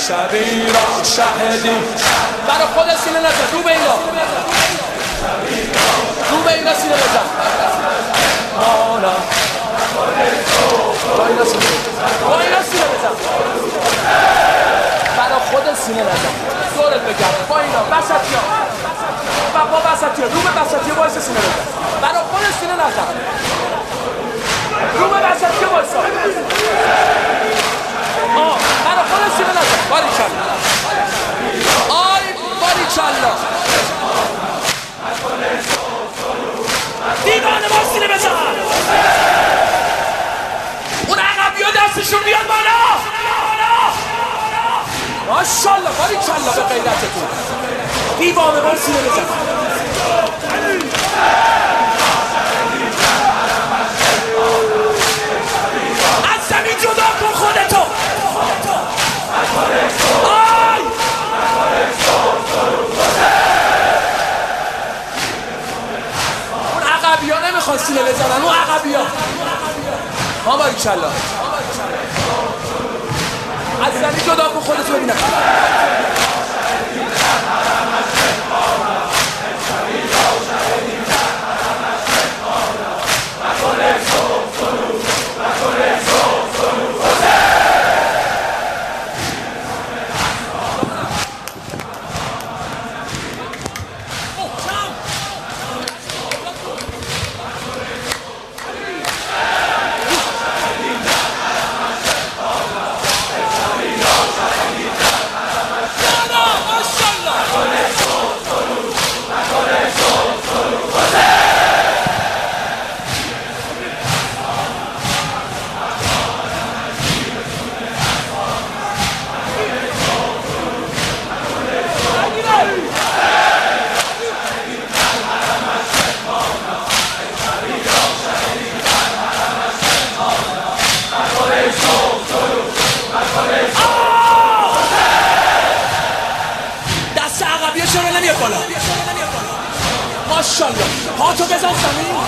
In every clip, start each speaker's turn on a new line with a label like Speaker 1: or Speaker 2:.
Speaker 1: شبی را شهدی برای خود سینه نزن رو به اینا سینه نزن با اینا سینه بزن برای خود سینه نزن دورت بگرد با اینا وسطی ها و با وسطی ها رو به وسطی ها باعث سینه بزن برای خود سینه نزن رو به وسطی ها باعث برای خود سینه نزن باریکلا باریکلا دیوانه ما سینه بزن اون عقبی ها دستشون بیاد بالا ماشالله باریکلا به غیرتتون دیوانه ما سینه بزن از زمین جدا کن خودتو اون عقبی ها نمیخواد سینه بزنن اون عقبی ها باریکلا از زمین جدا کن خودتو ببینم ماشالله پاتو بزن زمین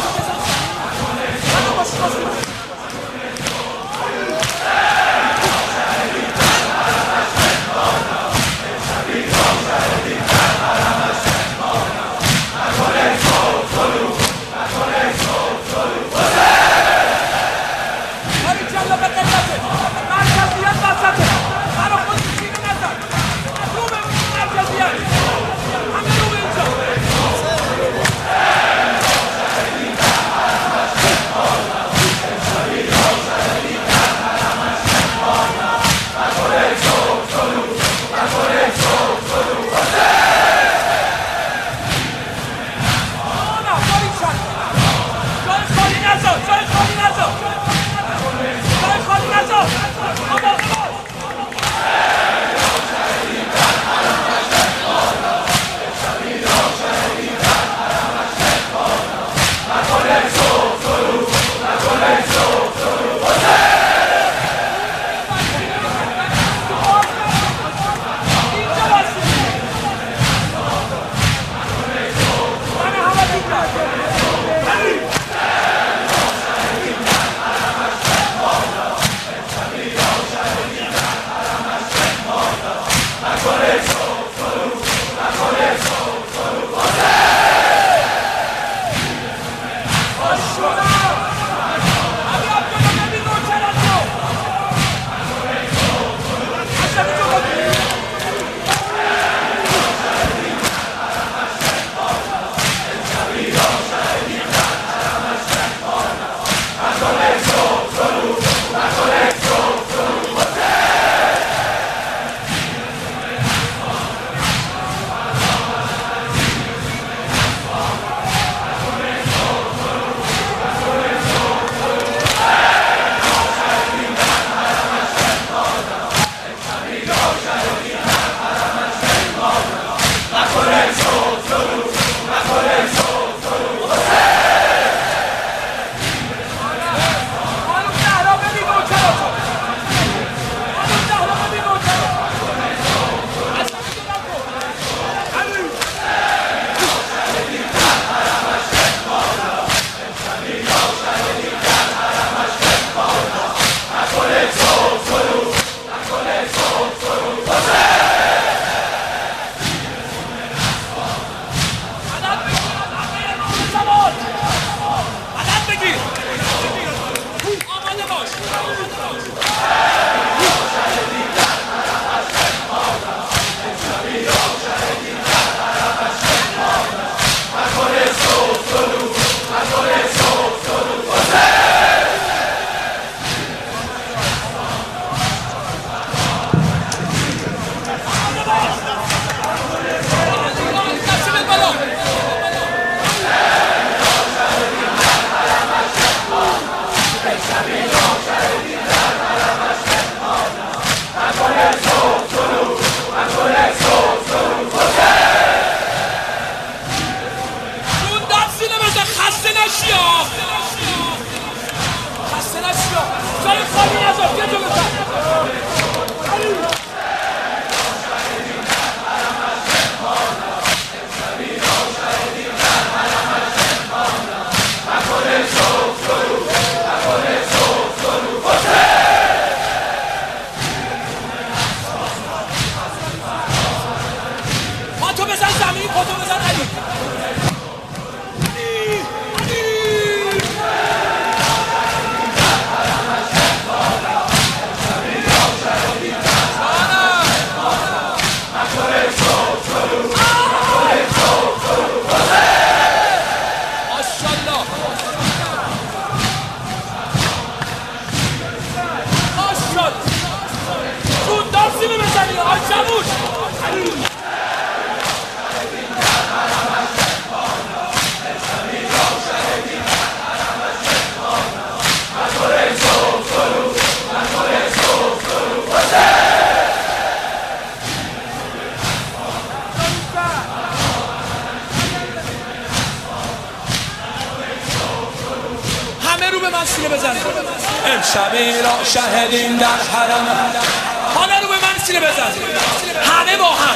Speaker 1: همه رو به من سینه بزنید. امشب را شهدیم در حرم. حالا رو به من سینه بزنید. همه با هم.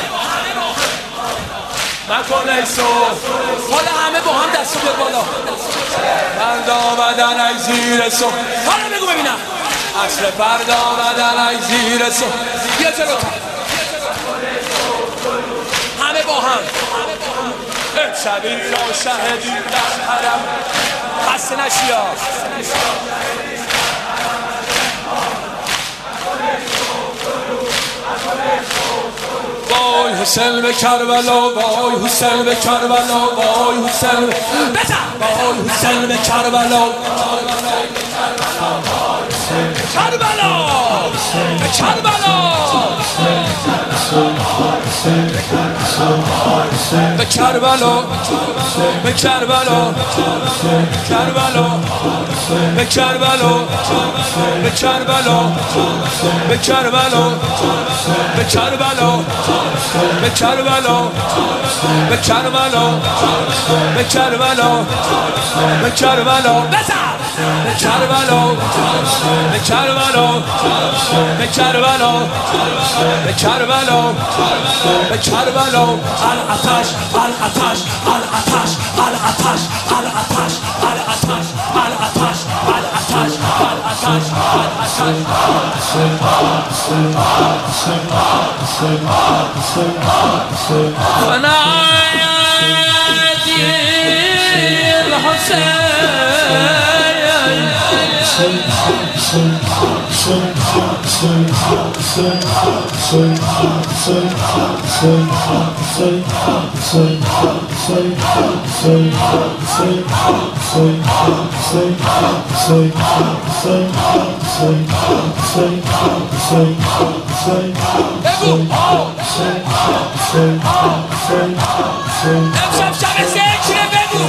Speaker 1: مکن ایسو. حالا همه با هم دستو بیاد بالا. فردا بدن ای زیر سو. حالا بگو ببینم. عصر فردا بدن ای زیر سو. بیا جلوتر. همه با هم. امشب را شهدیم در حرم. خسته نشی ها. وای حسین به کربلا، وای حسین به کربلا، وای حسین بزن، وای حسین به کربلا، کربلا، به کربلا، به کربلا، به کربلا، کربلا، به کربلا، به کربلا، به کربلا، به کربلا، به کربلا، به کربلا، به کربلا، به کربلا، بزن، به کربلا، به کربلا، به کربلا، به کربلا، به کربلا، الاتش، الاتش، الاتش، الاتش، الاتش، الاتش، الاتش، الاتش، ونادي الحسين امشب شب ذکره بگو.